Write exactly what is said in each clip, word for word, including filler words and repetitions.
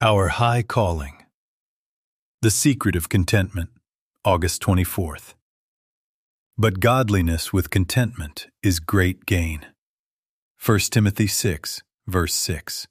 Our High Calling. The Secret of Contentment, August twenty-fourth. But godliness with contentment is great gain. First Timothy six, verse six.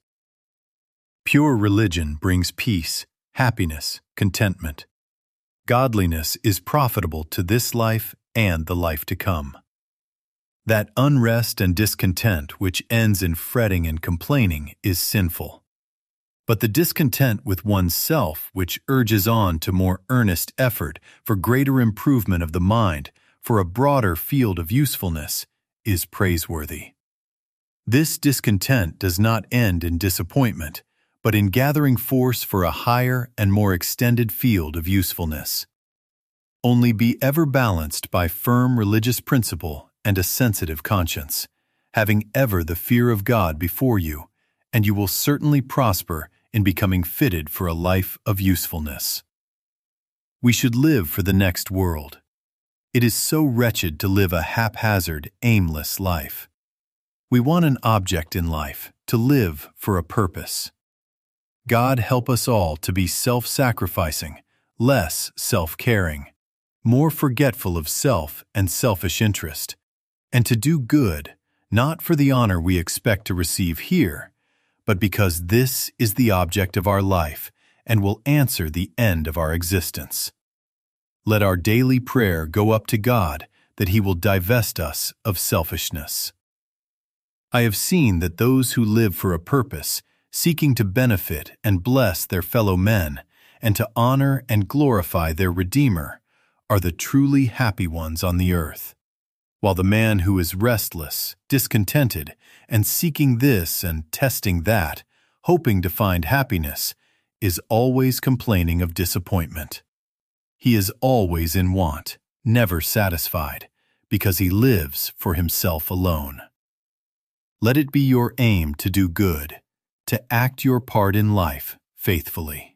Pure religion brings peace, happiness, contentment. Godliness is profitable to this life and the life to come. That unrest and discontent which ends in fretting and complaining is sinful. But the discontent with oneself which urges on to more earnest effort for greater improvement of the mind, for a broader field of usefulness, is praiseworthy. This discontent does not end in disappointment, but in gathering force for a higher and more extended field of usefulness. Only be ever balanced by firm religious principle and a sensitive conscience, having ever the fear of God before you, and you will certainly prosper in becoming fitted for a life of usefulness. We should live for the next world. It is so wretched to live a haphazard, aimless life. We want an object in life, to live for a purpose. God help us all to be self-sacrificing, less self-caring, more forgetful of self and selfish interest, and to do good, not for the honor we expect to receive here, but because this is the object of our life and will answer the end of our existence. Let our daily prayer go up to God that He will divest us of selfishness. I have seen that those who live for a purpose, seeking to benefit and bless their fellow men, and to honor and glorify their Redeemer, are the truly happy ones on the earth. While the man who is restless, discontented, and seeking this and testing that, hoping to find happiness, is always complaining of disappointment. He is always in want, never satisfied, because he lives for himself alone. Let it be your aim to do good, to act your part in life faithfully.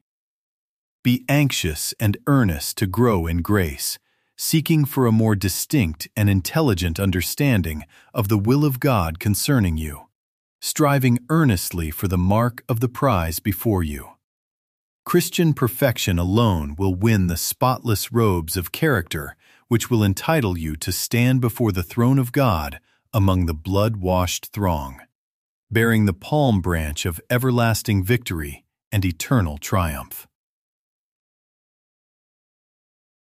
Be anxious and earnest to grow in grace, seeking for a more distinct and intelligent understanding of the will of God concerning you, striving earnestly for the mark of the prize before you. Christian perfection alone will win the spotless robes of character which will entitle you to stand before the throne of God among the blood-washed throng, bearing the palm branch of everlasting victory and eternal triumph.